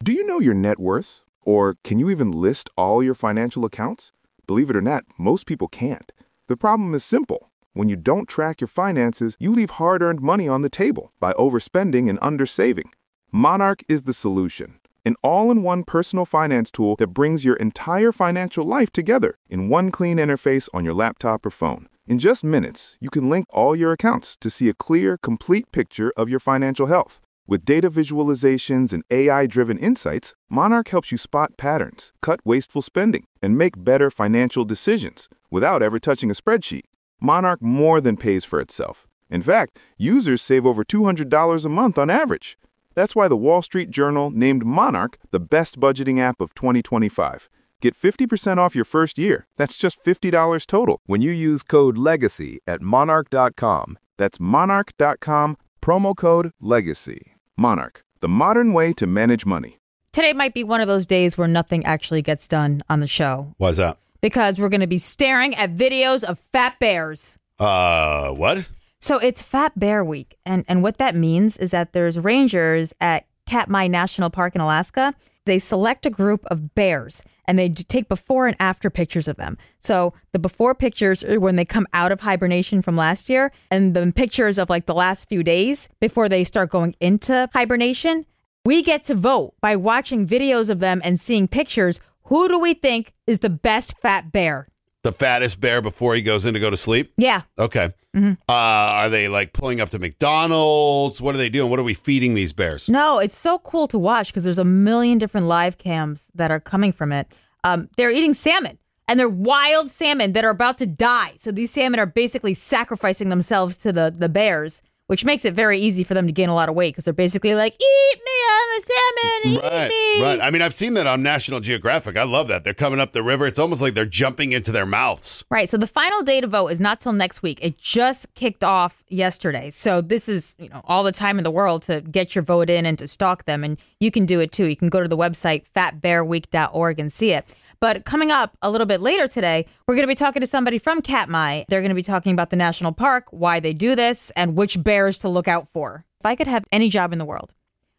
Do you know your net worth? Or can you even list all your financial accounts? Believe it or not, most people can't. The problem is simple. When you don't track your finances, you leave hard-earned money on the table by overspending and undersaving. Monarch is the solution. An all-in-one personal finance tool that brings your entire financial life together in one clean interface on your laptop or phone. In just minutes, you can link all your accounts to see a clear, complete picture of your financial health. With data visualizations and AI-driven insights, Monarch helps you spot patterns, cut wasteful spending, and make better financial decisions without ever touching a spreadsheet. Monarch more than pays for itself. In fact, users save over $200 a month on average. That's why the Wall Street Journal named Monarch the best budgeting app of 2025. Get 50% off your first year. That's just $50 total when you use code LEGACY at monarch.com. That's monarch.com, promo code LEGACY. Monarch, the modern way to manage money. Today might be one of those days where nothing actually gets done on the show. Why's that? Because we're going to be staring at videos of fat bears. What? So it's Fat Bear Week. And what that means is that there's rangers at Katmai National Park in Alaska. They select a group of bears and they take before and after pictures of them. So the before pictures are when they come out of hibernation from last year, and the pictures of like the last few days before they start going into hibernation. We get to vote by watching videos of them and seeing pictures. Who do we think is the best fat bear? The fattest bear before he goes in to go to sleep? Yeah. Okay. Mm-hmm. Are they like pulling up to McDonald's? What are they doing? What are we feeding these bears? No, it's so cool to watch because there's a million different live cams that are coming from it. They're eating salmon, and they're wild salmon that are about to die. So these salmon are basically sacrificing themselves to the bears, which makes it very easy for them to gain a lot of weight because they're basically like, eat me, I'm a salmon, eat me. Right. I mean, I've seen that on National Geographic. I love that. They're coming up the river. It's almost like they're jumping into their mouths. Right. So the final day to vote is not till next week. It just kicked off yesterday. So this is, all the time in the world to get your vote in and to stalk them. And you can do it too. You can go to the website fatbearweek.org and see it. But coming up a little bit later today, we're going to be talking to somebody from Katmai. They're going to be talking about the national park, why they do this, and which bears to look out for. If I could have any job in the world,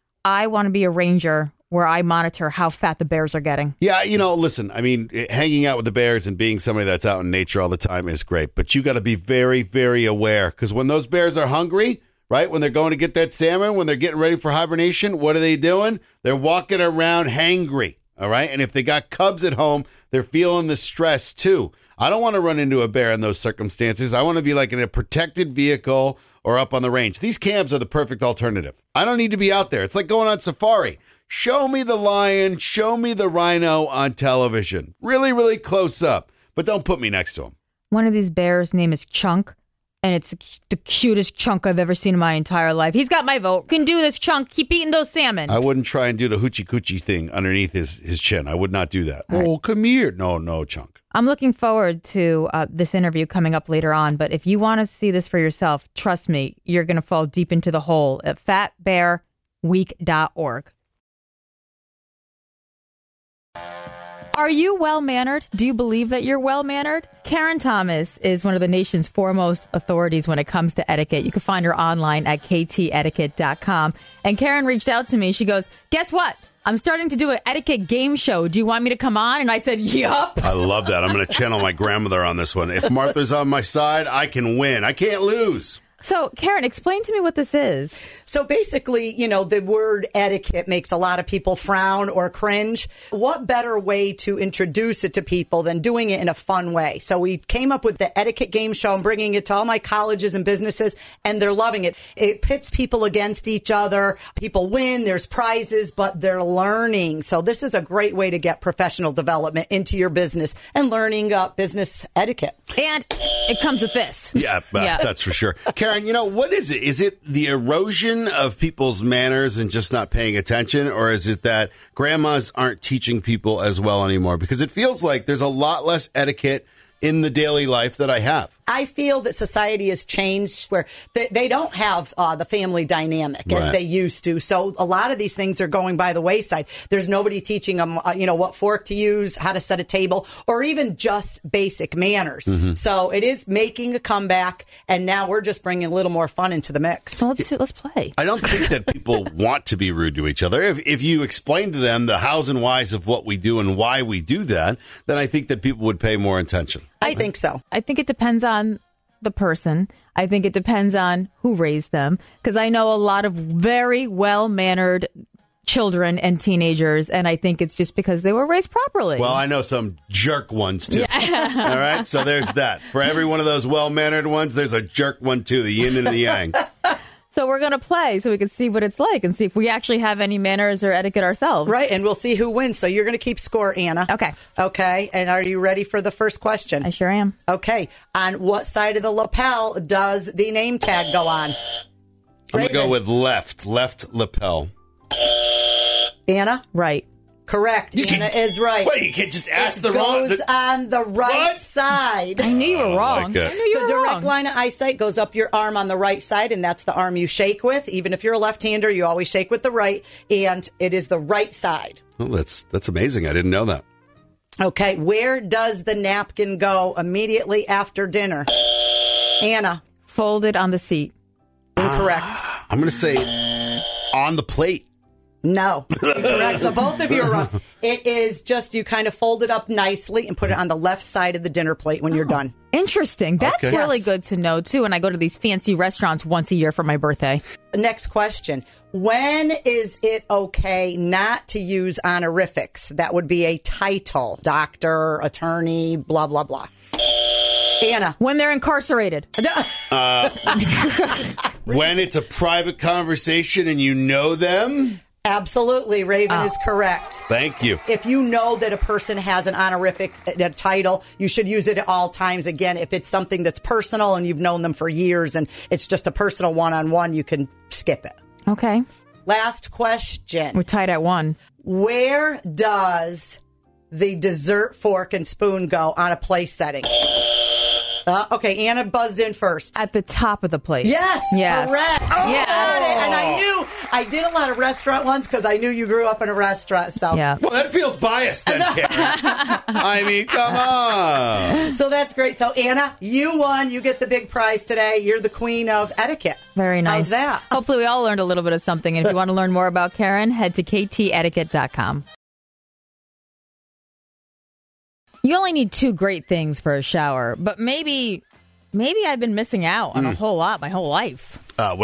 I want to be a ranger where I monitor how fat the bears are getting. Yeah, listen, I mean, hanging out with the bears and being somebody that's out in nature all the time is great. But you got to be very, very aware because when those bears are hungry, right, when they're going to get that salmon, when they're getting ready for hibernation, what are they doing? They're walking around hangry. All right. And if they got cubs at home, they're feeling the stress, too. I don't want to run into a bear in those circumstances. I want to be like in a protected vehicle or up on the range. These cams are the perfect alternative. I don't need to be out there. It's like going on safari. Show me the lion. Show me the rhino on television. Really, really close up. But don't put me next to him. One of these bears' name is Chunk. And it's the cutest chunk I've ever seen in my entire life. He's got my vote. Can do this, Chunk. Keep eating those salmon. I wouldn't try and do the hoochie coochie thing underneath his chin. I would not do that. Right. Come here. No, Chunk. I'm looking forward to this interview coming up later on. But if you want to see this for yourself, trust me, you're going to fall deep into the hole at fatbearweek.org. Are you well-mannered? Do you believe that you're well-mannered? Karen Thomas is one of the nation's foremost authorities when it comes to etiquette. You can find her online at ktetiquette.com. And Karen reached out to me. She goes, guess what? I'm starting to do an etiquette game show. Do you want me to come on? And I said, yup. I love that. I'm going to channel my grandmother on this one. If Martha's on my side, I can win. I can't lose. So, Karen, explain to me what this is. So basically, the word etiquette makes a lot of people frown or cringe. What better way to introduce it to people than doing it in a fun way? So we came up with the etiquette game show. I'm bringing it to all my colleges and businesses, and they're loving it. It pits people against each other. People win. There's prizes, but they're learning. So this is a great way to get professional development into your business and learning business etiquette. And it comes with this. Yeah, that's for sure. Karen, what is it? Is it the erosion of people's manners and just not paying attention? Or is it that grandmas aren't teaching people as well anymore? Because it feels like there's a lot less etiquette in the daily life that I have. I feel that society has changed where they don't have the family dynamic as they used to. So a lot of these things are going by the wayside. There's nobody teaching them, what fork to use, how to set a table, or even just basic manners. So it is making a comeback, and now we're just bringing a little more fun into the mix. So let's play. I don't think that people want to be rude to each other. If you explain to them the hows and whys of what we do and why we do that, then I think that people would pay more attention. I think so. I think it depends on the person. I think it depends on who raised them. Because I know a lot of very well-mannered children and teenagers, and I think it's just because they were raised properly. Well, I know some jerk ones, too. Yeah. All right? So there's that. For every one of those well-mannered ones, there's a jerk one, too, the yin and the yang. So we're going to play so we can see what it's like and see if we actually have any manners or etiquette ourselves. Right, and we'll see who wins. So you're going to keep score, Anna. Okay. Okay, and are you ready for the first question? I sure am. Okay, on what side of the lapel does the name tag go on? I'm going to go with left lapel. Anna? Right. Correct. Anna is right. Wait, you can't just ask the wrong. It wrong. goes on the right side. I knew you were wrong. like I knew you The were direct wrong. line of eyesight goes up your arm on the right side, and that's the arm you shake with. Even if you're a left-hander, you always shake with the right, and it is the right side. Oh, that's amazing. I didn't know that. Okay, where does the napkin go immediately after dinner? Anna. Folded on the seat. Incorrect. I'm going to say on the plate. No, incorrect. So both of you are wrong. It is just you kind of fold it up nicely and put it on the left side of the dinner plate when you're done. Interesting. That's Okay. really Yes. good to know, too. And I go to these fancy restaurants once a year for my birthday. Next question. When is it okay not to use honorifics? That would be a title. Doctor, attorney, blah, blah, blah. Anna. When they're incarcerated. When it's a private conversation and you know them. Absolutely. Raven is correct. Thank you. If you know that a person has an honorific a title, you should use it at all times. Again, if it's something that's personal and you've known them for years and it's just a personal one-on-one, you can skip it. Okay. Last question. We're tied at 1. Where does the dessert fork and spoon go on a place setting? Okay, Anna buzzed in first. At the top of the plate. Yes, Yes. correct. Oh, Yes. got it. And I knew I did a lot of restaurant ones because I knew you grew up in a restaurant. So Yeah. Well, that feels biased then, Karen. I mean, come on. So that's great. So Anna, you won. You get the big prize today. You're the queen of etiquette. Very nice. How's that? Hopefully we all learned a little bit of something. And if you want to learn more about Karen, head to ktetiquette.com. You only need 2 great things for a shower, but maybe I've been missing out on a whole lot my whole life.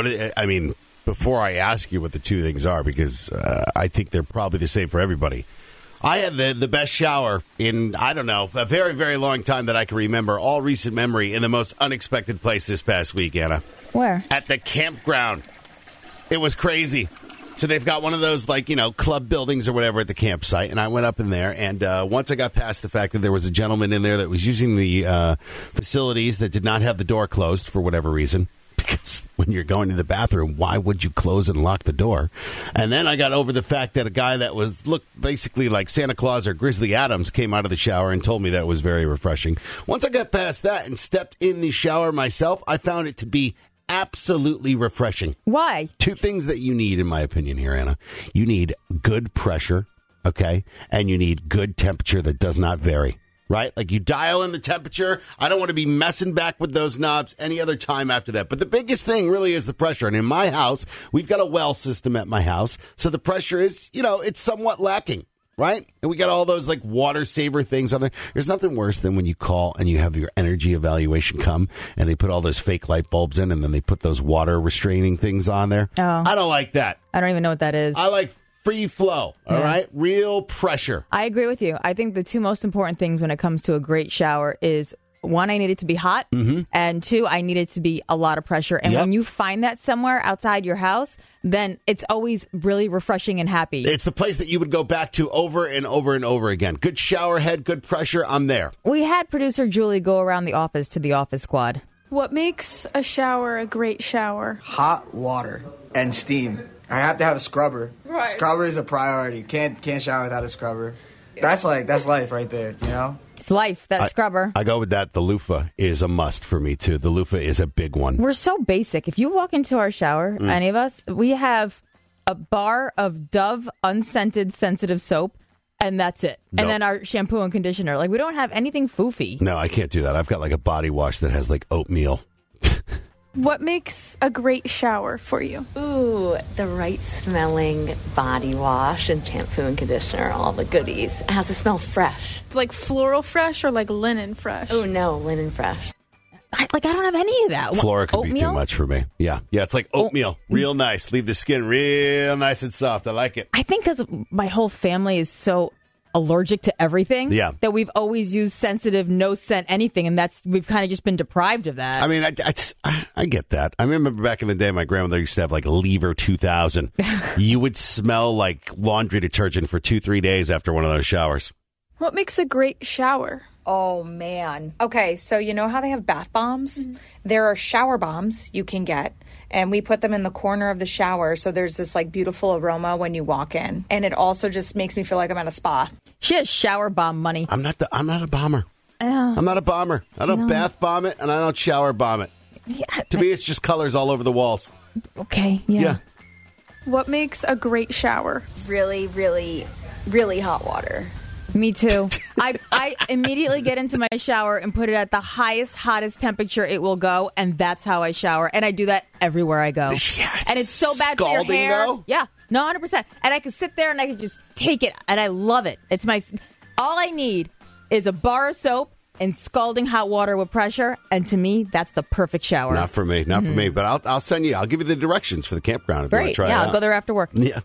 Before I ask you what the 2 things are, because I think they're probably the same for everybody. I had the best shower in, I don't know, a very, very long time that I can remember, all recent memory, in the most unexpected place this past week, Anna. Where? At the campground. It was crazy. So they've got one of those, club buildings or whatever at the campsite, and I went up in there, and once I got past the fact that there was a gentleman in there that was using the facilities that did not have the door closed for whatever reason, because when you're going to the bathroom, why would you close and lock the door? And then I got over the fact that a guy that looked basically like Santa Claus or Grizzly Adams came out of the shower and told me that it was very refreshing. Once I got past that and stepped in the shower myself, I found it to be absolutely refreshing. Why? 2 things that you need, in my opinion here, Anna. You need good pressure, okay? And you need good temperature that does not vary, right? Like you dial in the temperature. I don't want to be messing back with those knobs any other time after that. But the biggest thing really is the pressure. And in my house, we've got a well system at my house. So the pressure is, it's somewhat lacking. Right? And we got all those water saver things on there. There's nothing worse than when you call and you have your energy evaluation come and they put all those fake light bulbs in and then they put those water restraining things on there. Oh. I don't like that. I don't even know what that is. I like free flow. All right? Real pressure. I agree with you. I think the 2 most important things when it comes to a great shower is 1, I need it to be hot, and 2, I need it to be a lot of pressure. And when you find that somewhere outside your house, then it's always really refreshing and happy. It's the place that you would go back to over and over and over again. Good shower head, good pressure. I'm there. We had producer Julie go around the office to the office squad. What makes a shower a great shower? Hot water and steam. I have to have a scrubber. Scrubber is a priority. Can't shower without a scrubber. That's life right there, It's life, that scrubber. I go with that. The loofah is a must for me, too. The loofah is a big one. We're so basic. If you walk into our shower, any of us, we have a bar of Dove unscented sensitive soap, and that's it. Nope. And then our shampoo and conditioner. Like, we don't have anything foofy. No, I can't do that. I've got like a body wash that has like oatmeal. What makes a great shower for you? Ooh, the right smelling body wash and shampoo and conditioner, all the goodies. It has to smell fresh. It's like floral fresh or like linen fresh? Oh, no, linen fresh. I don't have any of that. Flora could be too Oatmeal? much for me. Yeah, it's like oatmeal. Real nice. Leave the skin real nice and soft. I like it. I think because my whole family is so allergic to everything that we've always used sensitive, no scent anything, and we've kind of just been deprived of that. I mean, I get that. I remember back in the day, my grandmother used to have like Lever 2000. You would smell like laundry detergent for 2-3 days after one of those showers. What makes a great shower? Oh, man. Okay, so you know how they have bath bombs? There are shower bombs you can get, and we put them in the corner of the shower, so there's this, like, beautiful aroma when you walk in. And it also just makes me feel like I'm at a spa. She has shower bomb money. I'm not a bomber. I'm not a bomber. I don't bath bomb it, and I don't shower bomb it. Yeah, To me, it's just colors all over the walls. Okay, yeah. What makes a great shower? Really, really, really hot water. Me too. I immediately get into my shower and put it at the highest, hottest temperature it will go, and that's how I shower. And I do that everywhere I go. Yeah, and it's so bad for your scalding, hair. though? Yeah, no, 100%. And I can sit there and I can just take it, and I love it. It's all I need is a bar of soap and scalding hot water with pressure, and to me, that's the perfect shower. Not for me, not for me. But I'll send you. I'll give you the directions for the campground if you want Great. to try it Yeah, out. I'll go there after work. Yeah.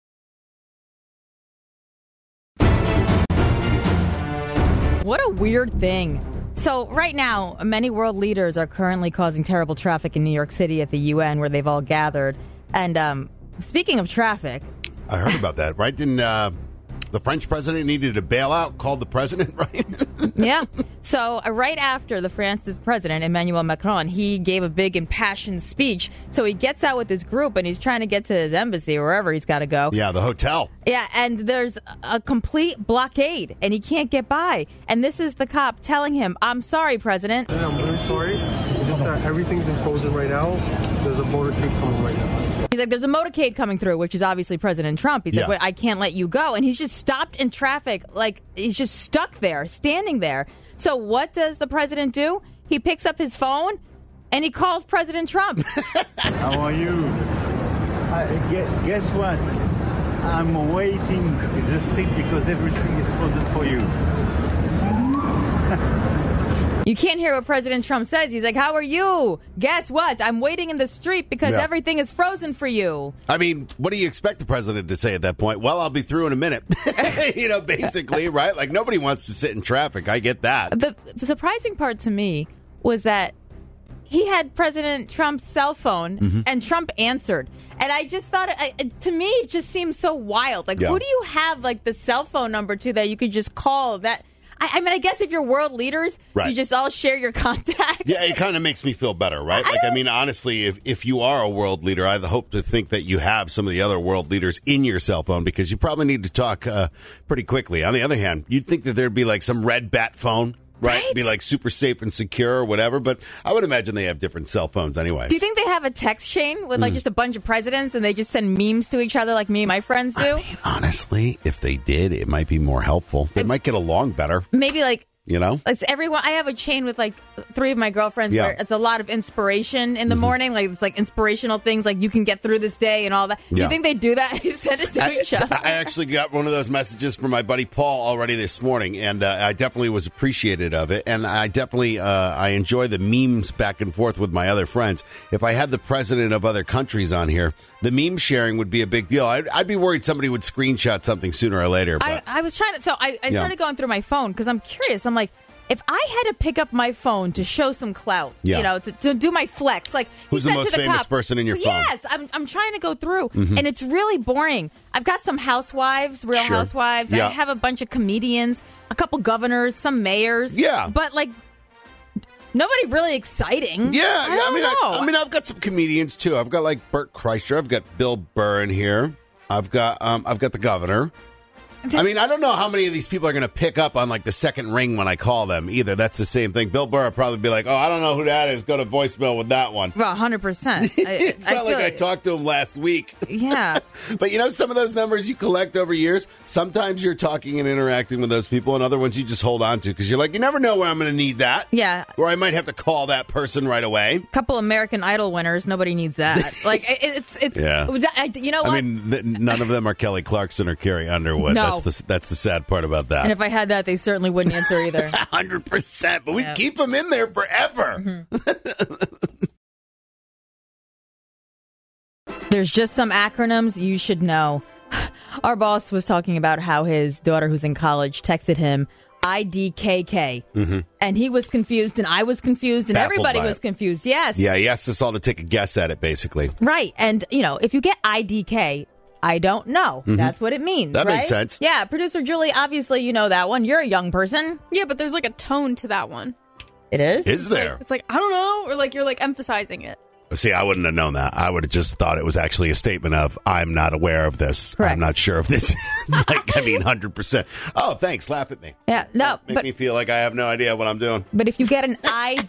What a weird thing. So right now, many world leaders are currently causing terrible traffic in New York City at the UN, where they've all gathered. And speaking of traffic, I heard about that. Right? Didn't the French president needed a bailout? Called the president, right? yeah. So right after the France's president, Emmanuel Macron, he gave a big impassioned speech. So he gets out with his group and he's trying to get to his embassy or wherever he's got to go. Yeah, the hotel. Yeah, and there's a complete blockade and he can't get by. And this is the cop telling him, "I'm sorry, President. I'm really sorry. It's just that everything's frozen right now. There's a motorcade coming right now." He's like, there's a motorcade coming through, which is obviously President Trump. He's like, "Wait, I can't let you go." And he's just stopped in traffic. Like, he's just stuck there, standing there. So what does the president do? He picks up his phone and he calls President Trump. How are you? Guess what? I'm waiting the street because everything is frozen for you. You can't hear what President Trump says. He's like, "How are you? Guess what? I'm waiting in the street because everything is frozen for you." I mean, what do you expect the president to say at that point? Well, I'll be through in a minute. Basically, right? Like, nobody wants to sit in traffic. I get that. The surprising part to me was that he had President Trump's cell phone and Trump answered. And I just thought, to me, it just seems so wild. Like, who do you have, like, the cell phone number to that you could just call that? I mean, I guess if you're world leaders, you just all share your contacts. Yeah, it kind of makes me feel better, right? I mean, honestly, if you are a world leader, I hope to think that you have some of the other world leaders in your cell phone because you probably need to talk pretty quickly. On the other hand, you'd think that there'd be like some red bat phone, right? Be like super safe and secure or whatever, but I would imagine they have different cell phones anyway. Do you think they have a text chain with like just a bunch of presidents and they just send memes to each other like me and my friends do? I mean, honestly, if they did, it might be more helpful. They might get along better. Maybe like, you know, it's everyone. I have a chain with like 3 of my girlfriends where it's a lot of inspiration in the morning. Like, it's like inspirational things like you can get through this day and all that. Do you think they do that? They send it to each other. I actually got one of those messages from my buddy Paul already this morning, and I definitely was appreciative of it. And I definitely I enjoy the memes back and forth with my other friends. If I had the president of other countries on here, the meme sharing would be a big deal. I'd be worried somebody would screenshot something sooner or later. But I was trying to, so I started going through my phone because I'm curious. I'm like, if I had to pick up my phone to show some clout, you know, to do my flex, like who's the most famous person in your phone? Yes, I'm trying to go through, and it's really boring. I've got some housewives, Real Housewives. I have a bunch of comedians, a couple governors, some mayors. Yeah, but like nobody really exciting. Yeah, I mean, I've got some comedians too. I've got like Bert Kreischer. I've got Bill Burr in here. I've got the governor. I mean, I don't know how many of these people are going to pick up on, like, the second ring when I call them either. That's the same thing. Bill Burr will probably be like, oh, I don't know who that is. Go to voicemail with that one. Well, 100%. It's not like I talked to him last week. Yeah. But, some of those numbers you collect over years, sometimes you're talking and interacting with those people, and other ones you just hold on to because you're like, you never know where I'm going to need that. Yeah. Or I might have to call that person right away. Couple American Idol winners. Nobody needs that. Like, it's yeah. You know what? I mean, none of them are Kelly Clarkson or Carrie Underwood. No. That's the sad part about that. And if I had that, they certainly wouldn't answer either. 100%. But we'd keep them in there forever. Mm-hmm. There's just some acronyms you should know. Our boss was talking about how his daughter, who's in college, texted him IDKK. Mm-hmm. And he was confused, and I was confused, and Baffled everybody by was it. confused. Yes. Yeah, he asked us all to take a guess at it, basically. Right. And, if you get IDK, I don't know. Mm-hmm. That's what it means. That right? makes sense. Yeah. Producer Julie, obviously you know that one. You're a young person. Yeah, but there's like a tone to that one. It is? Is there? It's like, I don't know, or like you're like emphasizing it. See, I wouldn't have known that. I would have just thought it was actually a statement of, I'm not aware of this. Correct. I'm not sure of this. 100%. Oh, thanks. Laugh at me. Yeah. No, Make me feel like I have no idea what I'm doing. But if you get an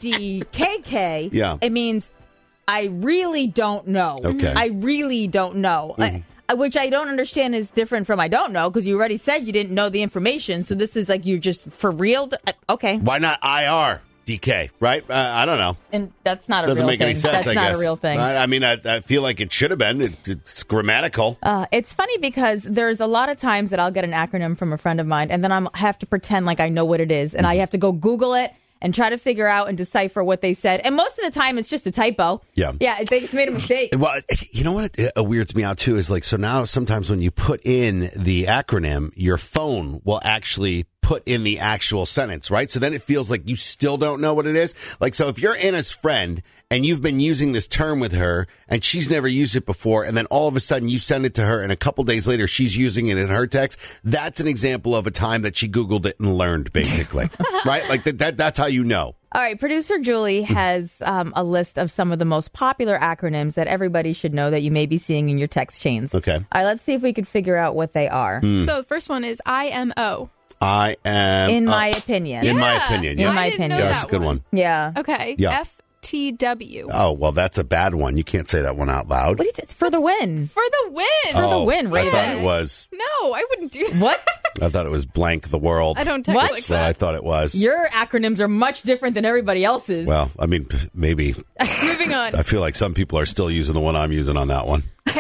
IDKK, Yeah. it means I really don't know. Okay. I really don't know. Which I don't understand is different from I don't know, because you already said you didn't know the information. So this is like you're just for real. Okay. Why not IR? DK, right? I don't know. And that's not a Doesn't real make thing. any sense, That's I not guess. a real thing. I mean, I feel like it should have been. It's grammatical. It's funny because there's a lot of times that I'll get an acronym from a friend of mine, and then I have to pretend like I know what it is, and I have to go Google it and try to figure out and decipher what they said. And most of the time, it's just a typo. Yeah. Yeah, they just made a mistake. Well, you know what weirds me out, too, is like, so now sometimes when you put in the acronym, your phone will actually put in the actual sentence, right? So then it feels like you still don't know what it is. Like, so if you're Anna's friend and you've been using this term with her and she's never used it before, and then all of a sudden you send it to her and a couple days later she's using it in her text, that's an example of a time that she Googled it and learned, basically. Right? Like that's how you know. All right, producer Julie has a list of some of the most popular acronyms that everybody should know that you may be seeing in your text chains. Okay. All right, let's see if we could figure out what they are. So the first one is IMO. I am. In my opinion. In my opinion, yeah. In my I didn't opinion. know Yeah, that's a good one. Yeah. Okay. Yeah. FTW. Oh, well, that's a bad one. You can't say that one out loud. What is it? It's for the win. For the win. For the win, I Raven. thought it was. No, I wouldn't do that. What? I thought it was blank the world. I don't text What? like That's what I that. thought it was. Your acronyms are much different than everybody else's. Well, I mean, maybe. Moving on. I feel like some people are still using the one I'm using on that one.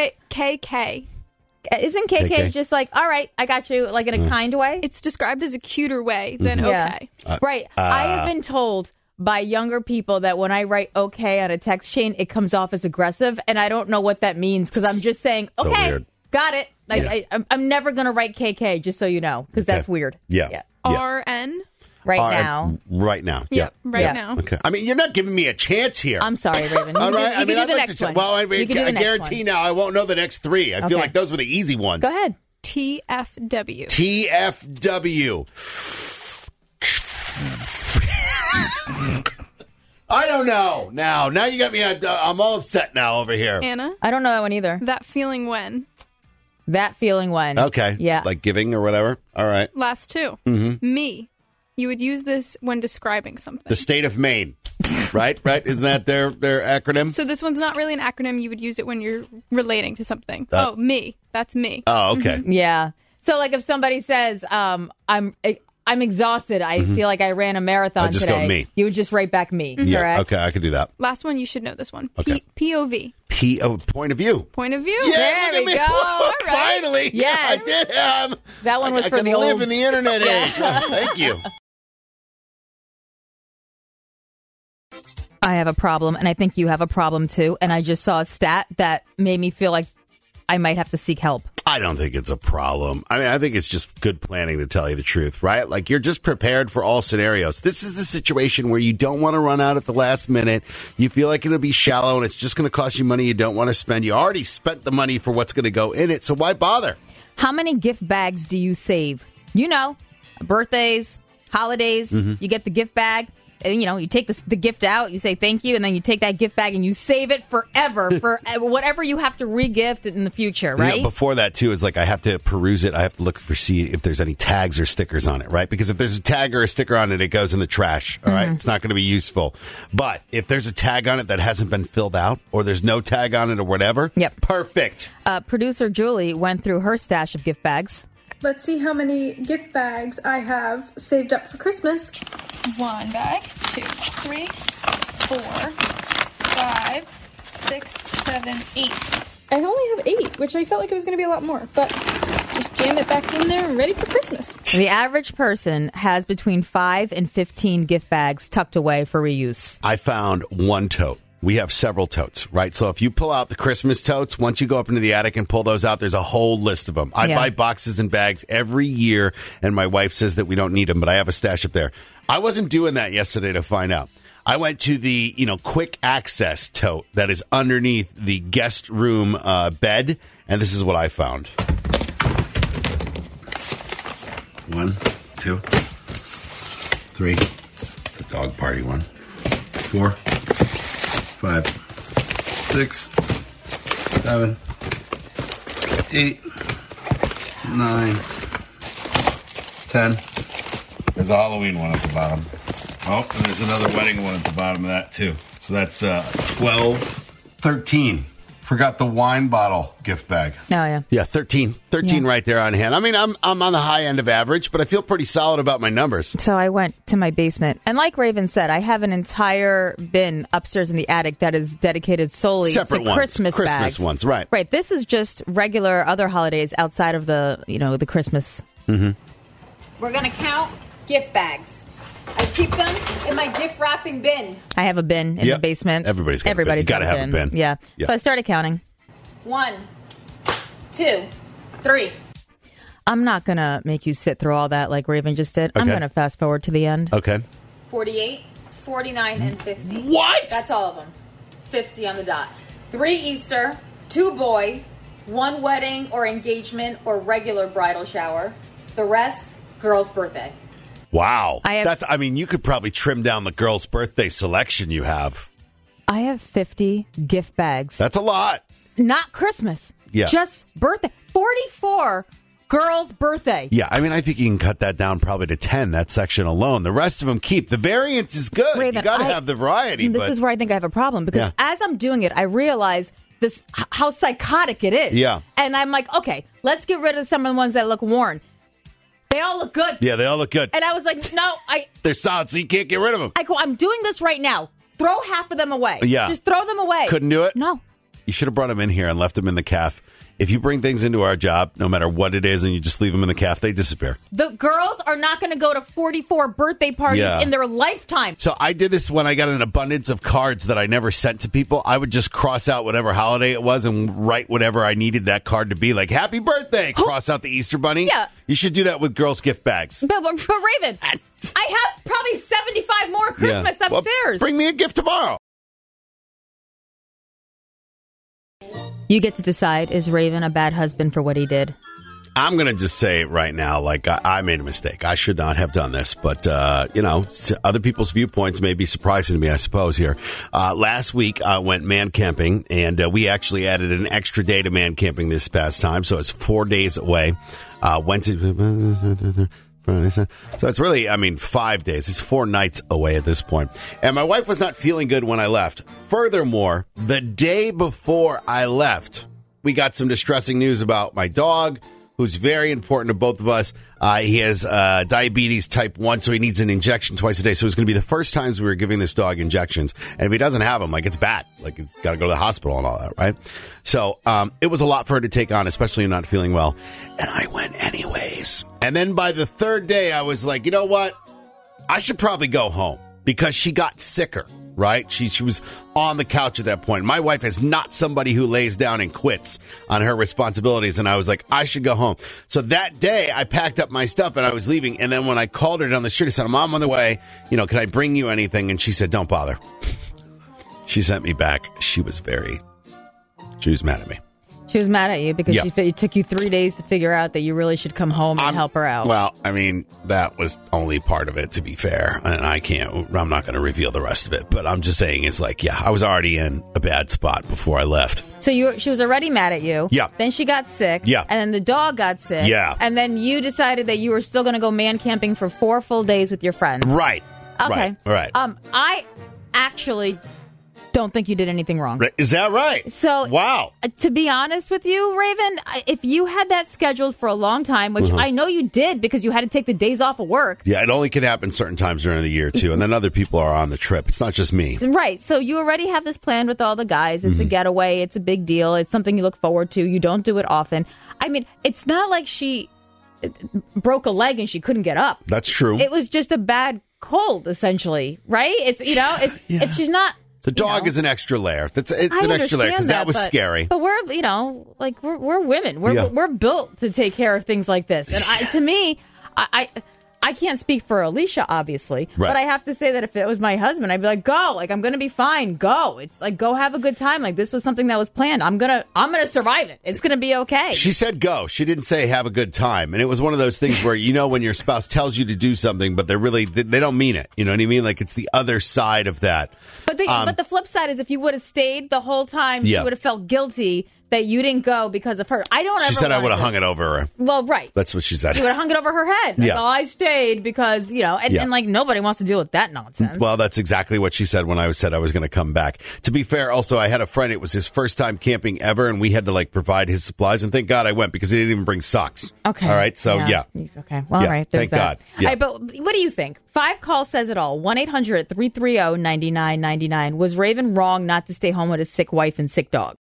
KK. Isn't KK, KK? just like, all right, I got you, like in a kind way? It's described as a cuter way than Yeah. okay. Right. I have been told by younger people that when I write okay on a text chain, it comes off as aggressive, and I don't know what that means because I'm just saying, So okay, weird. got it. Like, Yeah. I'm never going to write KK, just so you know, because that's weird. Yeah. Yeah. RN. Right All right, now. Right now. Yep. Right Yeah. now. Okay. I mean, you're not giving me a chance here. I'm sorry, Raven. You All can right. do, you can do I'd the like next to. one. Well, I You can do the I next guarantee one. now I won't know the next three. I feel Okay. like those were the easy ones. Go ahead. TFW. TFW. I don't know. Now you got me. I'm all upset now over here. Anna. I don't know that one either. That feeling when. That feeling when. Okay. Yeah. Like giving or whatever. All right. Last two. Me. You would use this when describing something. The state of Maine. Right? Isn't that their acronym? So this one's not really an acronym. You would use it when you're relating to something. Me. That's me. Oh, okay. Yeah. So, like, if somebody says, I'm exhausted, I feel like I ran a marathon I'd just today, go me. you would just write back me, Yeah. correct? Okay, I could do that. Last one, you should know this one. Okay. POV. Point of view. Point of view. Yeah, There look at we me. go. All right. Finally. Yes. I did. That one was I for can the live olds. in the internet age. Thank you. I have a problem, and I think you have a problem, too. And I just saw a stat that made me feel like I might have to seek help. I don't think it's a problem. I mean, I think it's just good planning, to tell you the truth, right? Like, you're just prepared for all scenarios. This is the situation where you don't want to run out at the last minute. You feel like it'll be shallow and it's just going to cost you money you don't want to spend. You already spent the money for what's going to go in it, so why bother? How many gift bags do you save? You know, birthdays, holidays, you get the gift bag. And, you take the gift out, you say thank you, and then you take that gift bag and you save it forever for whatever you have to re-gift in the future, right? Before that, too, is like I have to peruse it. I have to look see if there's any tags or stickers on it, right? Because if there's a tag or a sticker on it, it goes in the trash, all right? It's not going to be useful. But if there's a tag on it that hasn't been filled out or there's no tag on it or whatever, perfect. Producer Julie went through her stash of gift bags. Let's see how many gift bags I have saved up for Christmas. 1 bag, 2, 3, 4, 5, 6, 7, 8. I only have 8, which I felt like it was going to be a lot more, but just jam it back in there and ready for Christmas. The average person has between 5 and 15 gift bags tucked away for reuse. I found one tote. We have several totes, right? So if you pull out the Christmas totes, once you go up into the attic and pull those out, there's a whole list of them. I buy boxes and bags every year, and my wife says that we don't need them, but I have a stash up there. I wasn't doing that yesterday to find out. I went to the, quick access tote that is underneath the guest room bed, and this is what I found. 1, 2, 3, the dog party one, 4, 5, 6, 7, 8, 9, 10. There's a Halloween one at the bottom. Oh, and there's another wedding one at the bottom of that, too. So that's 12, 13. Forgot the wine bottle gift bag. Oh, yeah. Yeah, 13 right there on hand. I mean, I'm on the high end of average, but I feel pretty solid about my numbers. So I went to my basement, and like Raven said, I have an entire bin upstairs in the attic that is dedicated solely to Christmas bags. Christmas ones, right. Right. This is just regular other holidays outside of the, the Christmas. Mm-hmm. We're going to count gift bags. I keep them in my gift wrapping bin. I have a bin in the basement. Everybody's got a bin. You got to have a bin. Yeah. So I started counting. 1, 2, 3. I'm not going to make you sit through all that like Raven just did. I'm going to fast forward to the end. Okay. 48, 49, and 50. What? That's all of them. 50 on the dot. 3 Easter, 2 boy, 1 wedding or engagement or regular bridal shower. The rest, girl's birthday. Wow. You could probably trim down the girl's birthday selection you have. I have 50 gift bags. That's a lot. Not Christmas. Yeah. Just birthday. 44 girl's birthday. Yeah, I think you can cut that down probably to 10, that section alone. The rest of them keep. The variance is good. Raven, you got to have the variety. This is where I think I have a problem because as I'm doing it, I realize how psychotic it is. Yeah. And I'm like, okay, let's get rid of some of the ones that look worn. They all look good. Yeah, they all look good. And I was like, no, they're solid, so you can't get rid of them. I'm doing this right now. Throw half of them away. Yeah. Just throw them away. Couldn't do it? No. You should have brought them in here and left them in the calf. If you bring things into our job, no matter what it is, and you just leave them in the calf, they disappear. The girls are not going to go to 44 birthday parties in their lifetime. So I did this when I got an abundance of cards that I never sent to people. I would just cross out whatever holiday it was and write whatever I needed that card to be, like, happy birthday, cross out the Easter Bunny. Yeah. You should do that with girls' gift bags. But Raven, I have probably 75 more Christmas upstairs. Well, bring me a gift tomorrow. You get to decide, is Raven a bad husband for what he did? I'm going to just say it right now, like, I made a mistake. I should not have done this. But, other people's viewpoints may be surprising to me, I suppose, here. Last week, I went man camping, and we actually added an extra day to man camping this past time. So it's 4 days away. Went to... So it's really, 5 days. It's 4 nights away at this point. And my wife was not feeling good when I left. Furthermore, the day before I left, we got some distressing news about my dog, who's very important to both of us. He has diabetes type 1, so he needs an injection twice a day. So it's going to be the first times we were giving this dog injections. And if he doesn't have them, it's bad. It's got to go to the hospital and all that, right? So it was a lot for her to take on, especially not feeling well. And I went anyways. And then by the 3rd day, I was like, you know what? I should probably go home because she got sicker. Right? She was on the couch at that point. My wife is not somebody who lays down and quits on her responsibilities. And I was like, I should go home. So that day I packed up my stuff and I was leaving. And then when I called her down the street, I said, I'm on the way. Can I bring you anything? And she said, don't bother. She sent me back. She was mad at me. She was mad at you because it took you 3 days to figure out that you really should come home and help her out. Well, I mean, that was only part of it, to be fair. And I'm not going to reveal the rest of it. But I'm just saying, it's like, I was already in a bad spot before I left. So she was already mad at you. Yeah. Then she got sick. Yeah. And then the dog got sick. Yeah. And then you decided that you were still going to go man camping for 4 full days with your friends. Right. Okay. Right. I actually don't think you did anything wrong. Is that right? So, wow. To be honest with you, Raven, if you had that scheduled for a long time, which I know you did because you had to take the days off of work. Yeah, it only can happen certain times during the year, too. And then other people are on the trip. It's not just me. Right. So you already have this planned with all the guys. It's a getaway. It's a big deal. It's something you look forward to. You don't do it often. I mean, it's not like she broke a leg and she couldn't get up. That's true. It was just a bad cold, essentially, right? It's if she's not. The dog is an extra layer. It's an extra layer because that was scary. But we're we're women. We're built to take care of things like this. And to me, I can't speak for Alicia, obviously, right. But I have to say that if it was my husband, I'd be like, go, like, I'm going to be fine. Go. It's like, go have a good time. Like, this was something that was planned. I'm going to survive it. It's going to be okay. She said go. She didn't say have a good time. And it was one of those things where, when your spouse tells you to do something, but they don't mean it. You know what I mean? Like, it's the other side of that. But the flip side is if you would have stayed the whole time, she would have felt guilty that you didn't go because of her. She said I would have hung it over her. Well, right. That's what she said. You would have hung it over her head. Like, I stayed because, and like nobody wants to deal with that nonsense. Well, that's exactly what she said when I said I was going to come back. To be fair, also, I had a friend, it was his first time camping ever, and we had to provide his supplies. And thank God I went because he didn't even bring socks. Okay. All right. So, yeah. Okay. Well, all right. Thank God. Yeah. All right, but what do you think? 5 call says it all. 1-800-330-9999. Was Raven wrong not to stay home with his sick wife and sick dog?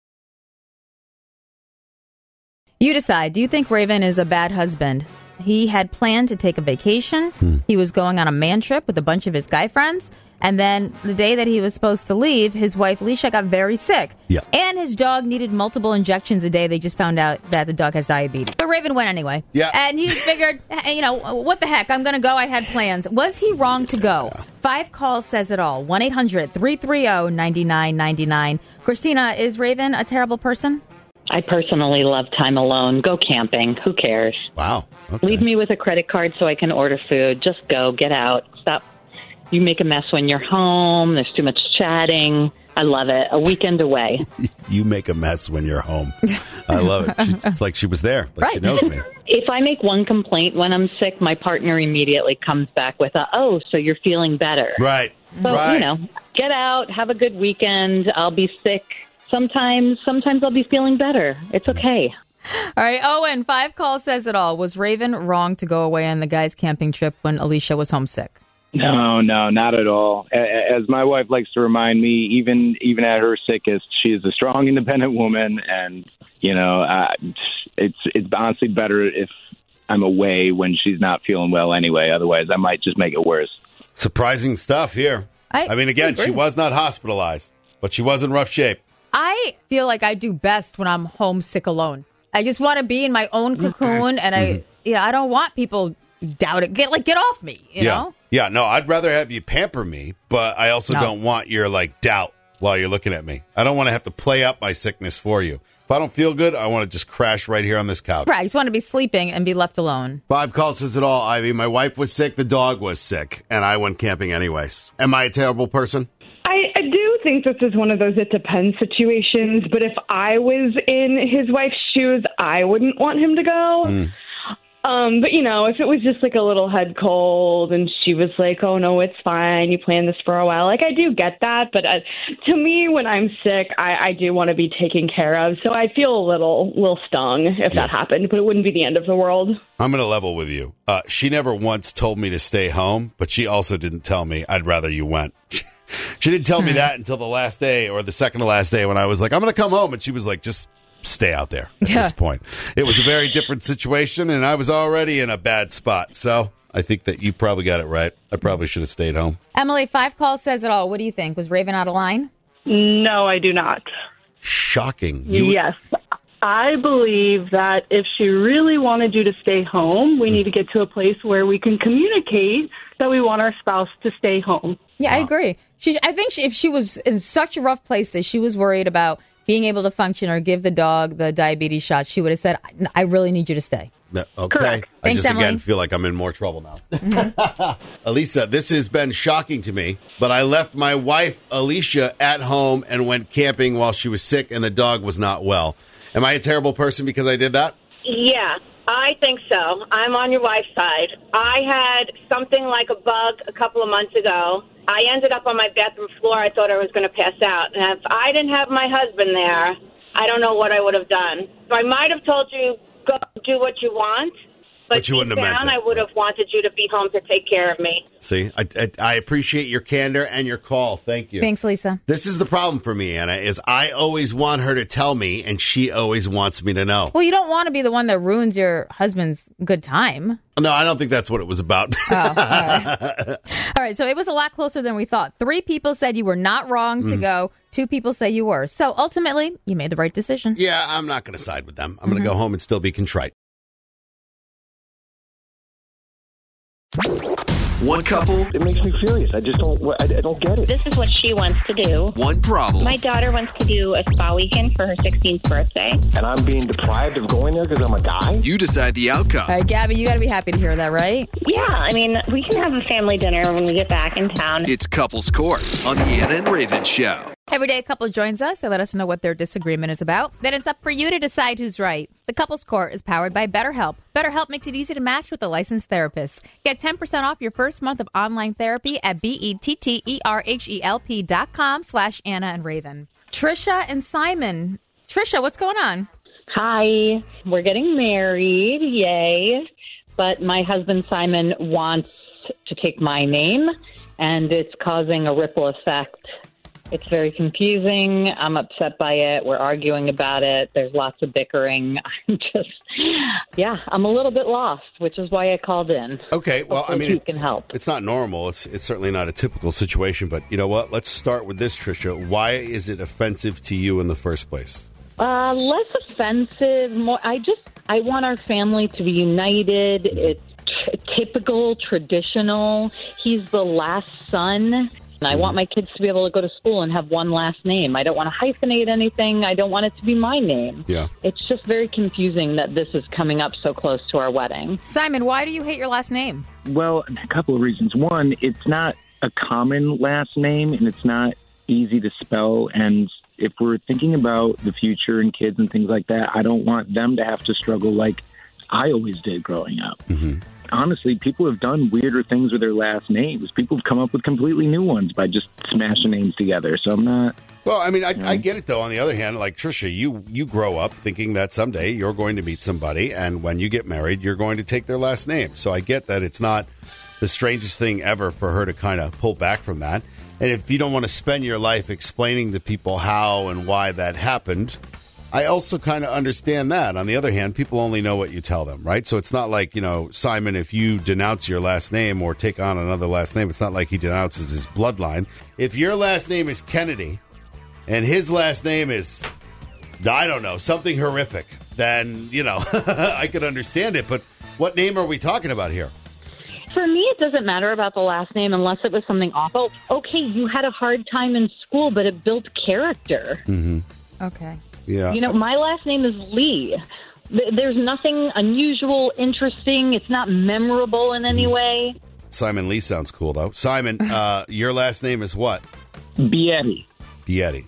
You decide. Do you think Raven is a bad husband? He had planned to take a vacation. He was going on a man trip with a bunch of his guy friends. And then the day that he was supposed to leave, his wife, Alicia, got very sick. Yeah. And his dog needed multiple injections a day. They just found out that the dog has diabetes. But Raven went anyway. Yeah. And he figured, what the heck? I'm going to go. I had plans. Was he wrong to go? 5 calls says it all. 1-800-330-9999. Christina, is Raven a terrible person? I personally love time alone. Go camping. Who cares? Wow. Okay. Leave me with a credit card so I can order food. Just go. Get out. Stop. You make a mess when you're home. There's too much chatting. I love it. A weekend away. You make a mess when you're home. I love it. It's like she was there. Like right. She knows me. If I make one complaint when I'm sick, my partner immediately comes back with so you're feeling better. Right. So, right. Get out. Have a good weekend. I'll be sick. Sometimes I'll be feeling better. It's okay. All right. Owen, 5 calls says it all. Was Raven wrong to go away on the guys' camping trip when Alicia was homesick? No, not at all. As my wife likes to remind me, even at her sickest, she is a strong, independent woman, and it's honestly better if I'm away when she's not feeling well anyway. Otherwise, I might just make it worse. Surprising stuff here. I mean, again, she was not hospitalized, but she was in rough shape. I feel like I do best when I'm homesick alone. I just want to be in my own cocoon, and I don't want people doubt it. Get off me, you know? Yeah, no, I'd rather have you pamper me, but I also don't want your doubt while you're looking at me. I don't want to have to play up my sickness for you. If I don't feel good, I want to just crash right here on this couch. Right, I just want to be sleeping and be left alone. 5 calls says it all, Ivy. My wife was sick, the dog was sick, and I went camping anyways. Am I a terrible person? I do think this is one of those it depends situations, but if I was in his wife's shoes, I wouldn't want him to go. But, if it was just a little head cold and she was like, oh, no, it's fine. You planned this for a while. I do get that. But to me, when I'm sick, I do want to be taken care of. So I feel a little stung if that happened, but it wouldn't be the end of the world. I'm going to level with you. She never once told me to stay home, but she also didn't tell me I'd rather you went. She didn't tell me that until the last day or the second to last day when I was like, I'm going to come home. And she was like, just stay out there at this point. It was a very different situation, and I was already in a bad spot. So I think that you probably got it right. I probably should have stayed home. Emily, 5 calls says it all. What do you think? Was Raven out of line? No, I do not. Shocking. Yes. I believe that if she really wanted you to stay home, we need to get to a place where we can communicate that we want our spouse to stay home. Yeah, I agree. I think if she was in such a rough place that she was worried about being able to function or give the dog the diabetes shot, she would have said, I really need you to stay. Okay. Correct. I Thanks, just, Emily. again, feel like I'm in more trouble now. Elisa, this has been shocking to me, but I left my wife, Alicia, at home and went camping while she was sick and the dog was not well. Am I a terrible person because I did that? Yeah, I think so. I'm on your wife's side. I had something like a bug a couple of months ago. I ended up on my bathroom floor. I thought I was going to pass out. And if I didn't have my husband there, I don't know what I would have done. So I might have told you, go do what you want. But you wouldn't have meant it. I would have wanted you to be home to take care of me. See, I appreciate your candor and your call. Thank you. Thanks, Lisa. This is the problem for me, Anna, is I always want her to tell me, and she always wants me to know. Well, you don't want to be the one that ruins your husband's good time. No, I don't think that's what it was about. All right, so it was a lot closer than we thought. 3 people said you were not wrong to go. 2 people say you were. So ultimately, you made the right decision. Yeah, I'm not going to side with them. I'm going to go home and still be contrite. One couple. It makes me furious. I just don't get it. This is what she wants to do. One problem. My daughter wants to do a spa weekend for her 16th birthday. And I'm being deprived of going there because I'm a guy? You decide the outcome. All right, Gabby, you got to be happy to hear that, right? Yeah, I mean, we can have a family dinner when we get back in town. It's Couples Court on the Anna and Raven Show. Every day a couple joins us. They let us know what their disagreement is about. Then it's up for you to decide who's right. The Couples Court is powered by BetterHelp. BetterHelp makes it easy to match with a licensed therapist. Get 10% off your first month of online therapy at BetterHelp.com/Anna and Raven. Trisha and Simon. Trisha, what's going on? Hi. We're getting married. Yay. But my husband, Simon, wants to take my name, and it's causing a ripple effect. It's very confusing. I'm upset by it. We're arguing about it. There's lots of bickering. I'm a little bit lost, which is why I called in. Okay, well, Hopefully you can help. It's not normal. It's certainly not a typical situation, but you know what? Let's start with this, Trisha. Why is it offensive to you in the first place? Less offensive. More. I want our family to be united. It's typical, traditional. He's the last son. I want my kids to be able to go to school and have one last name. I don't want to hyphenate anything. I don't want it to be my name. Yeah. It's just very confusing that this is coming up so close to our wedding. Simon, why do you hate your last name? Well, a couple of reasons. One, it's not a common last name, and it's not easy to spell. And if we're thinking about the future and kids and things like that, I don't want them to have to struggle like I always did growing up. Mm-hmm. Honestly, people have done weirder things with their last names. People have come up with completely new ones by just smashing names together. So I'm not... Well, I mean, I get it, though. On the other hand, like Trisha, you grow up thinking that someday you're going to meet somebody, and when you get married, you're going to take their last name. So I get that it's not the strangest thing ever for her to kind of pull back from that. And if you don't want to spend your life explaining to people how and why that happened, I also kind of understand that. On the other hand, people only know what you tell them, right? So it's not like, Simon, if you denounce your last name or take on another last name, it's not like he denounces his bloodline. If your last name is Kennedy and his last name is, I don't know, something horrific, then, I could understand it. But what name are we talking about here? For me, it doesn't matter about the last name unless it was something awful. Okay, you had a hard time in school, but it built character. Mm-hmm. Okay. Yeah. My last name is Lee. There's nothing unusual, interesting. It's not memorable in any way. Simon Lee sounds cool, though. Simon, your last name is what? Bietti. Bietti?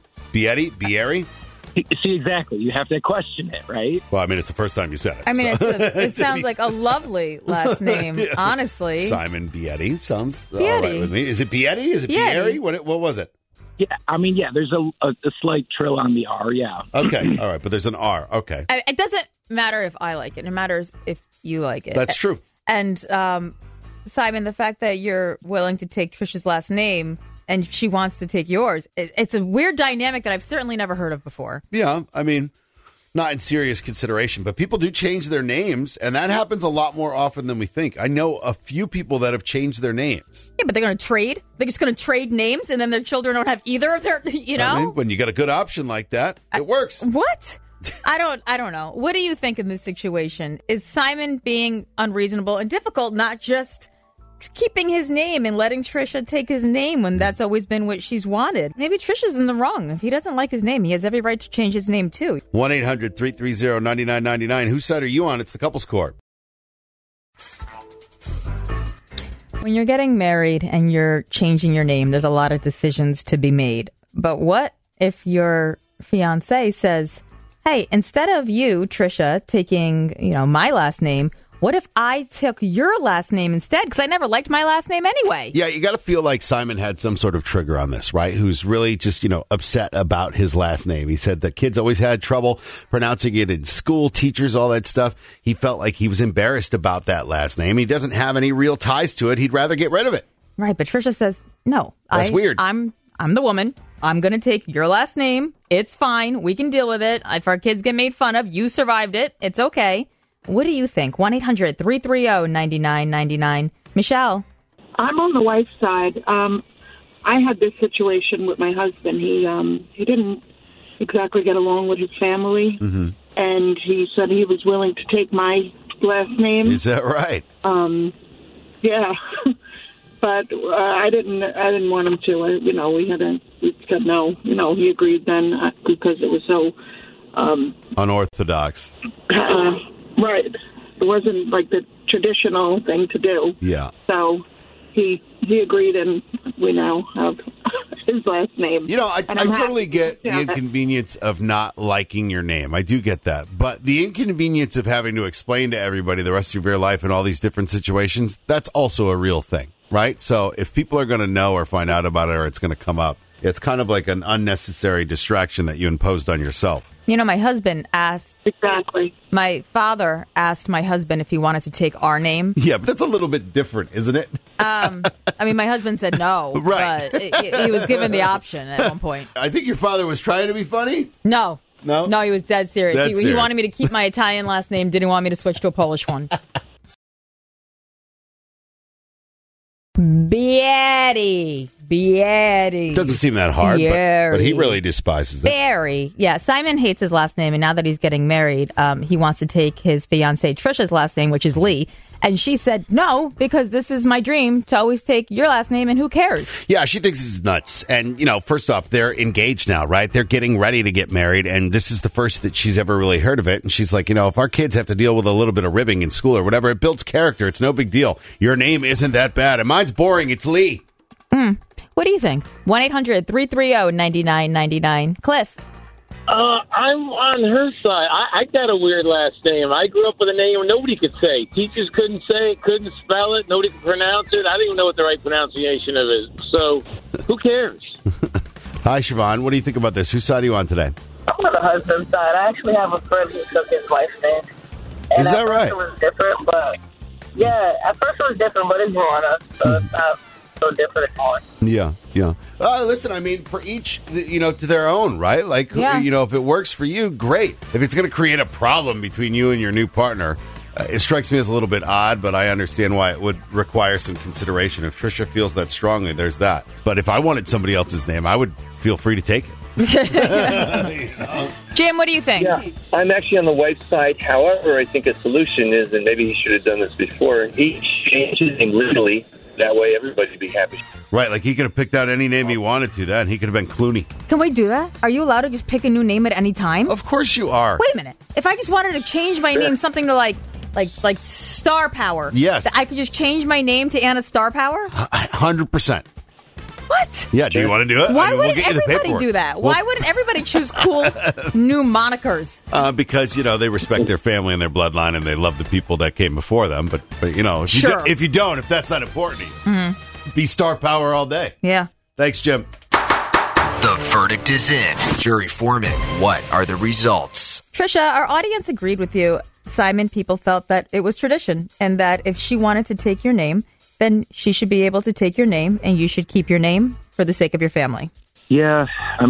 Bieri? See, exactly. You have to question it, right? Well, I mean, it's the first time you said it. I mean, it sounds like a lovely last name, honestly. Simon Bietti sounds all Bietti. right with me. Is it Bietti? Is it Bieri? What was it? Yeah, there's a slight trill on the R, yeah. Okay, all right, but there's an R, okay. It doesn't matter if I like it. It matters if you like it. That's true. And, Simon, the fact that you're willing to take Trisha's last name and she wants to take yours, it's a weird dynamic that I've certainly never heard of before. Yeah, I mean, not in serious consideration, but people do change their names, and that happens a lot more often than we think. I know a few people that have changed their names. Yeah, but they're going to trade? They're just going to trade names, and then their children don't have either of their, I mean, when you got a good option like that, it works. What? I don't know. What do you think in this situation? Is Simon being unreasonable and difficult, not just keeping his name and letting Trisha take his name when that's always been what she's wanted. Maybe Trisha's in the wrong. If he doesn't like his name, he has every right to change his name too. 1-800-330-9999. Whose side are you on? It's the Couples Court. When you're getting married and you're changing your name, there's a lot of decisions to be made. But what if your fiance says, hey, instead of you, Trisha, taking, my last name, what if I took your last name instead? Because I never liked my last name anyway. Yeah, you got to feel like Simon had some sort of trigger on this, right? Who's really just, upset about his last name. He said that kids always had trouble pronouncing it in school, teachers, all that stuff. He felt like he was embarrassed about that last name. He doesn't have any real ties to it. He'd rather get rid of it. Right, but Trisha says, no. That's weird. I'm the woman. I'm going to take your last name. It's fine. We can deal with it. If our kids get made fun of, you survived it. It's okay. What do you think? 1-800-330-9999. Michelle. I'm on the wife's side. I had this situation with my husband. He didn't exactly get along with his family, and he said he was willing to take my last name. Is that right? Yeah. But I didn't want him to. We said no. He agreed then because it was so unorthodox. Right. It wasn't like the traditional thing to do. Yeah. So he agreed, and we now have his last name. I totally get the inconvenience of not liking your name. I do get that. But the inconvenience of having to explain to everybody the rest of your life in all these different situations, that's also a real thing, right? So if people are going to know or find out about it or it's going to come up, it's kind of like an unnecessary distraction that you imposed on yourself. My husband asked... Exactly. My father asked my husband if he wanted to take our name. Yeah, but that's a little bit different, isn't it? My husband said no. Right. But he was given the option at one point. I think your father was trying to be funny? No. No? No, he was dead serious. Dead He serious. wanted me to keep my Italian last name, didn't want me to switch to a Polish one. Beatty. Doesn't seem that hard, but he really despises it. Barry. Yeah, Simon hates his last name, and now that he's getting married, he wants to take his fiancée Trisha's last name, which is Lee. And she said, no, because this is my dream to always take your last name, and who cares? Yeah, she thinks this is nuts. And, first off, they're engaged now, right? They're getting ready to get married, and this is the first that she's ever really heard of it. And she's like, if our kids have to deal with a little bit of ribbing in school or whatever, it builds character. It's no big deal. Your name isn't that bad. And mine's boring. It's Lee. What do you think? 1-800-330-9999. Cliff. I'm on her side. I got a weird last name. I grew up with a name nobody could say. Teachers couldn't say it, couldn't spell it, nobody could pronounce it. I didn't even know what the right pronunciation of it is. So, who cares? Hi, Siobhan. What do you think about this? Whose side are you on today? I'm on the husband's side. I actually have a friend who took his wife's name. And is that right? It was different, but at first it was different, but it's growing up, so it's not so different anymore. Yeah. Listen, for each, to their own, right? Like, if it works for you, great. If it's going to create a problem between you and your new partner, it strikes me as a little bit odd, but I understand why it would require some consideration. If Trisha feels that strongly, there's that. But if I wanted somebody else's name, I would feel free to take it. Jim, what do you think? Yeah, I'm actually on the wife's side. However, I think a solution is, and maybe he should have done this before, he changed his name legally. That way everybody would be happy. Right, like he could have picked out any name he wanted to then. He could have been Clooney. Can we do that? Are you allowed to just pick a new name at any time? Of course you are. Wait a minute. If I just wanted to change my name something to like Star Power. Yes. I could just change my name to Anna Star Power? 100%. What? Yeah, do you want to do it? Why wouldn't everybody do that? Why wouldn't everybody choose cool new monikers? Because, they respect their family and their bloodline and they love the people that came before them. But if that's not important to you, be Star Power all day. Yeah. Thanks, Jim. The verdict is in. Jury foreman, what are the results? Trisha, our audience agreed with you. Simon, people felt that it was tradition and that if she wanted to take your name, then she should be able to take your name and you should keep your name for the sake of your family. Yeah,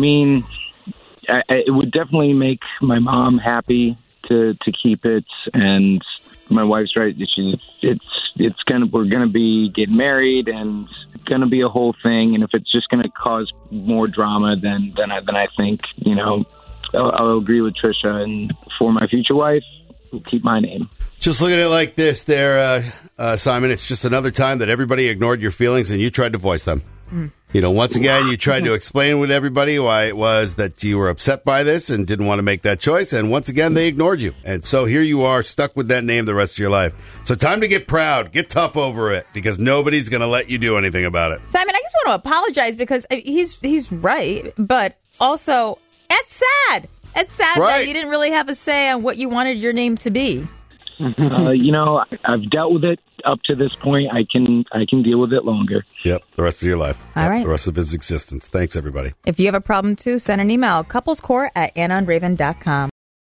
it would definitely make my mom happy to keep it, and my wife's right. We're gonna be getting married, and it's gonna be a whole thing. And if it's just gonna cause more drama, then I think I'll agree with Trisha. And for my future wife, keep my name. Just look at it like this there, Simon. It's just another time that everybody ignored your feelings and you tried to voice them. You know, once again, you tried to explain with everybody why it was that you were upset by this and didn't want to make that choice. And once again, they ignored you. And so here you are, stuck with that name the rest of your life. So time to get proud, get tough over it, because nobody's going to let you do anything about it. Simon, I just want to apologize because he's right, but also it's sad. It's sad that you didn't really have a say on what you wanted your name to be. You know, I've dealt with it up to this point. I can deal with it longer. Yep, the rest of your life. All right. The rest of his existence. Thanks, everybody. If you have a problem, too, send an email, couplescourt@AnnaandRaven.com.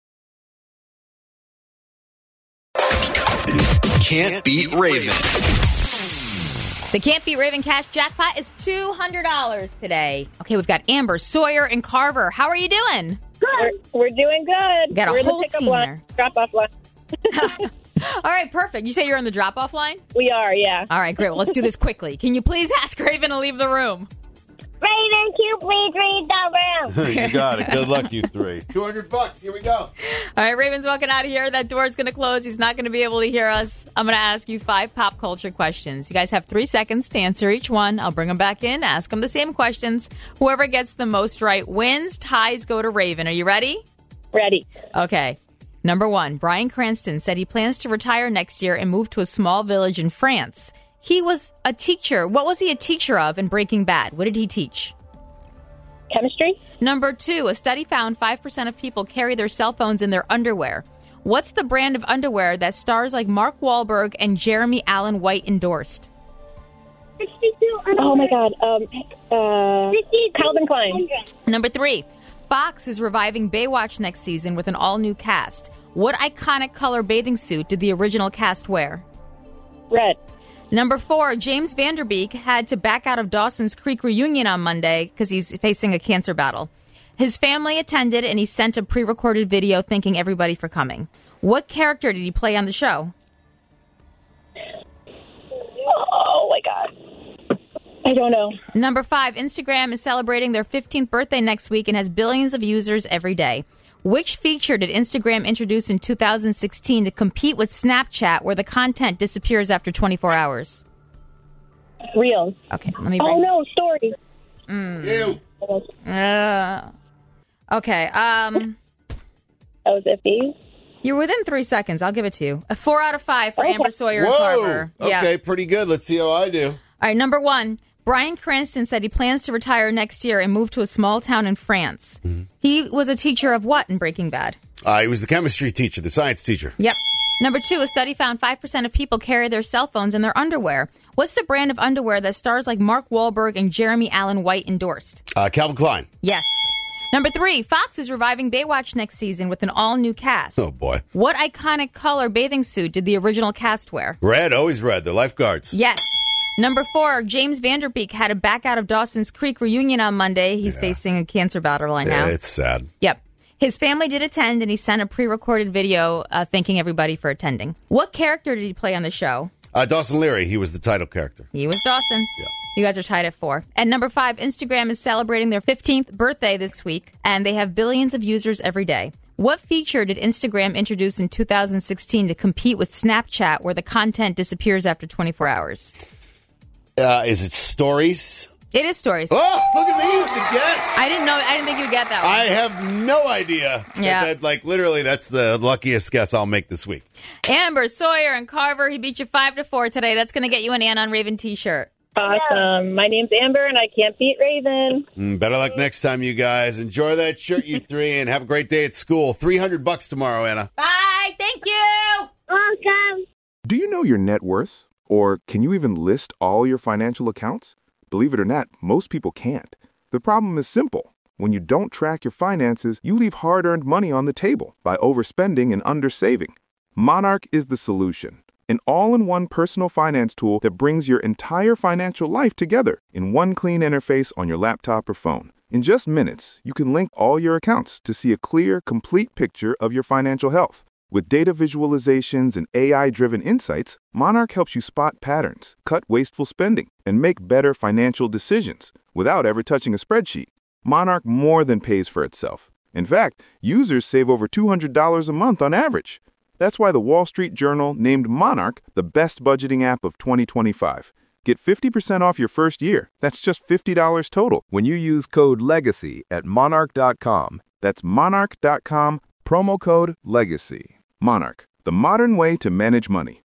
Can't beat Raven. The Can't Beat Raven cash jackpot is $200 today. Okay, we've got Amber, Sawyer, and Carver. How are you doing? Good. We're doing good. Got a We're whole in the pickup team line, there. drop-off line. All right, perfect. You say you're on the drop-off line? We are, yeah. All right, great. Well, let's do this quickly. Can you please ask Raven to leave the room? Raven, can you please read the room? You got it. Good luck, you three. $200. Here we go. All right, Raven's walking out of here. That door's going to close. He's not going to be able to hear us. I'm going to ask you 5 pop culture questions. You guys have 3 seconds to answer each one. I'll bring them back in, ask them the same questions. Whoever gets the most right wins. Ties go to Raven. Are you ready? Ready. Okay. Number 1, Bryan Cranston said he plans to retire next year and move to a small village in France. He was a teacher. What was he a teacher of in Breaking Bad? What did he teach? Chemistry. Number 2, a study found 5% of people carry their cell phones in their underwear. What's the brand of underwear that stars like Mark Wahlberg and Jeremy Allen White endorsed? Oh, my God. Calvin Klein. Number 3, Fox is reviving Baywatch next season with an all-new cast. What iconic color bathing suit did the original cast wear? Red. Number 4, James Van Der Beek had to back out of Dawson's Creek reunion on Monday because he's facing a cancer battle. His family attended and he sent a pre-recorded video thanking everybody for coming. What character did he play on the show? Oh, my God. I don't know. Number 5, Instagram is celebrating their 15th birthday next week and has billions of users every day. Which feature did Instagram introduce in 2016 to compete with Snapchat, where the content disappears after 24 hours? Reels. Okay, let me Oh, no, stories. Ew. Okay, That was iffy. you're within 3 seconds. I'll give it to you. A 4 out of 5 for Amber, Sawyer, and Whoa. Carver. Okay, pretty good. Let's see how I do. All right, number 1. Bryan Cranston said he plans to retire next year and move to a small town in France. He was a teacher of what in Breaking Bad? He was the chemistry teacher, the science teacher. Yep. Number 2, a study found 5% of people carry their cell phones in their underwear. What's the brand of underwear that stars like Mark Wahlberg and Jeremy Allen White endorsed? Calvin Klein. Yes. Number 3, Fox is reviving Baywatch next season with an all-new cast. Oh, boy. What iconic color bathing suit did the original cast wear? Red, always red. The lifeguards. Yes. Number 4, James Van Der Beek had to back out of Dawson's Creek reunion on Monday. He's facing a cancer battle right now. It's sad. Yep. His family did attend, and he sent a pre-recorded video thanking everybody for attending. What character did he play on the show? Dawson Leary. He was the title character. He was Dawson. Yeah. You guys are tied at 4. And number 5, Instagram is celebrating their 15th birthday this week, and they have billions of users every day. What feature did Instagram introduce in 2016 to compete with Snapchat, where the content disappears after 24 hours? Is it stories? It is stories. Oh, look at me with the guess. I didn't think you'd get that one. I have no idea. Yeah. Literally, that's the luckiest guess I'll make this week. Amber, Sawyer, and Carver, he beat you 5-4 today. That's going to get you an Ann on Raven t-shirt. Awesome. My name's Amber, and I can't beat Raven. Better luck next time, you guys. Enjoy that shirt, you three, and have a great day at school. $300 tomorrow, Anna. Bye. Thank you. Welcome. Do you know your net worth? Or can you even list all your financial accounts? Believe it or not, most people can't. The problem is simple. When you don't track your finances, you leave hard-earned money on the table by overspending and undersaving. Monarch is the solution. An all-in-one personal finance tool that brings your entire financial life together in one clean interface on your laptop or phone. In just minutes, you can link all your accounts to see a clear, complete picture of your financial health. With data visualizations and AI-driven insights, Monarch helps you spot patterns, cut wasteful spending, and make better financial decisions without ever touching a spreadsheet. Monarch more than pays for itself. In fact, users save over $200 a month on average. That's why the Wall Street Journal named Monarch the best budgeting app of 2025. Get 50% off your first year. That's just $50 total when you use code LEGACY at monarch.com. That's monarch.com, promo code LEGACY. Monarch, the modern way to manage money.